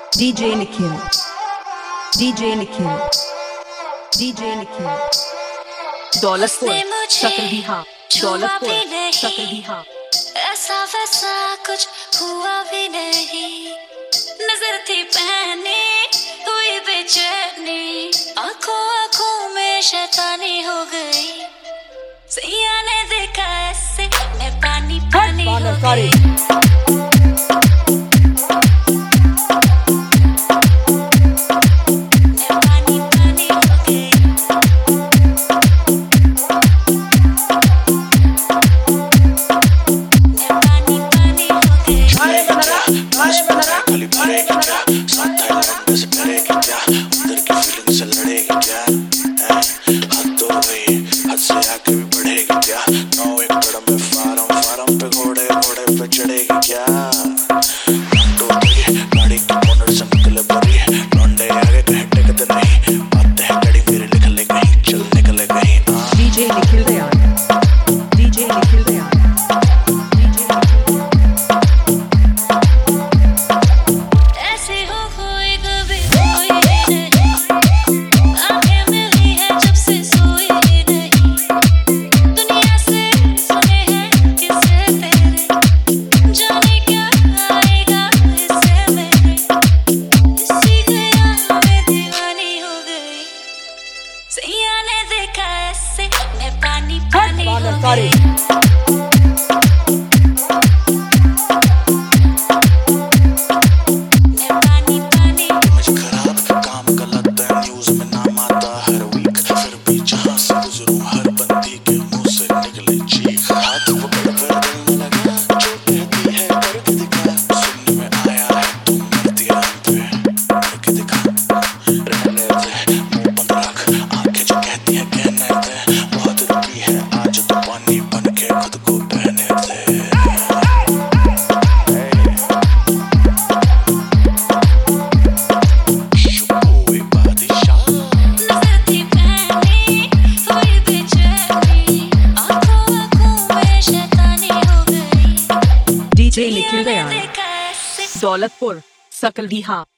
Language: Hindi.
DJ Nikhil, DJ Nikhil, DJ Nikhil, Daulatpur Sakaldiha, Daulatpur Sakaldiha. ऐसा वैसा कुछ हुआ भी नहीं, नजर थी पहने हुई बेचैनी, आंखों आंखों में शैतानी हो गई, सैया ने देखा ऐसे मैं पानी पानी हो गई। DJ Nikhil, Daulatpur Sakaldiha.